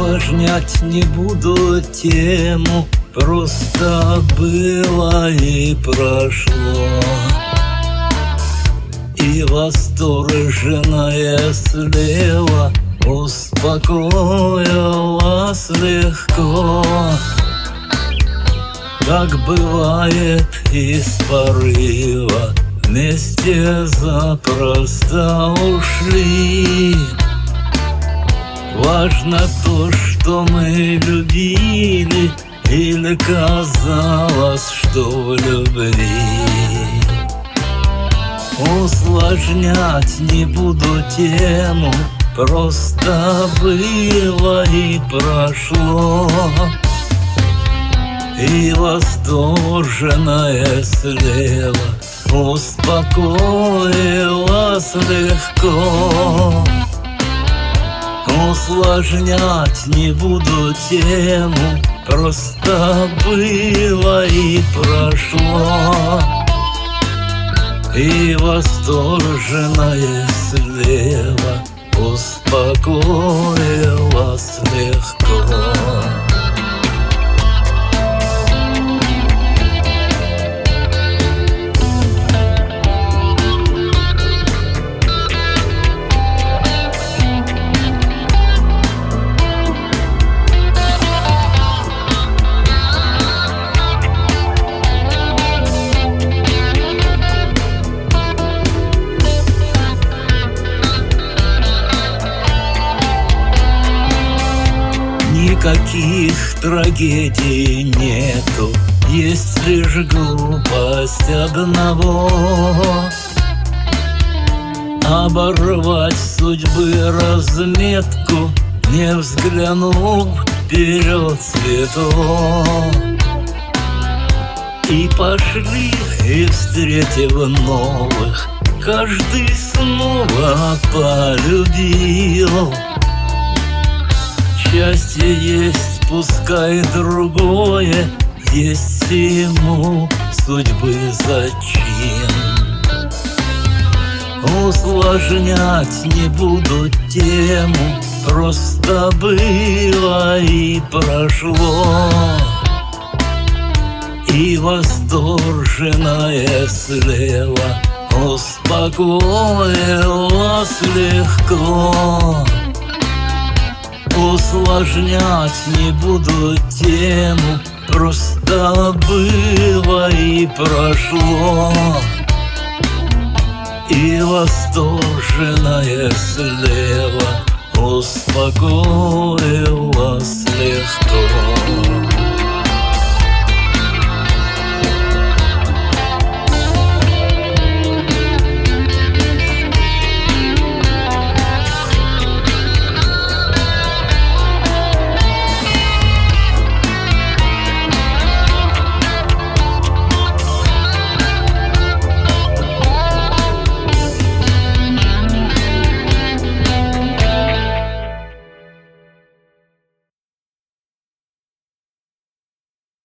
Усложнять не буду тему, просто было и прошло. И восторженная слева успокоилась легко. Как бывает из порыва, вместе запросто ушли. Важно то, что мы любили, или казалось, что в любви. Усложнять не буду тему, просто было и прошло. И восторженная слева успокоилась легко. Усложнять не буду тему, просто было и прошло. И восторженная слева успокоилась легко. Никаких трагедий нету, есть лишь глупость одного: оборвать судьбы разметку, не взглянув вперед цветом. И пошли, и встретив новых, каждый снова полюбил. Счастье есть, пускай другое, есть всему судьбы зачин. Усложнять не буду тему, просто было и прошло. И восторженная слева успокоилась легко. Усложнять не буду тему, просто было и прошло. И восторженная слева успокоилась легко.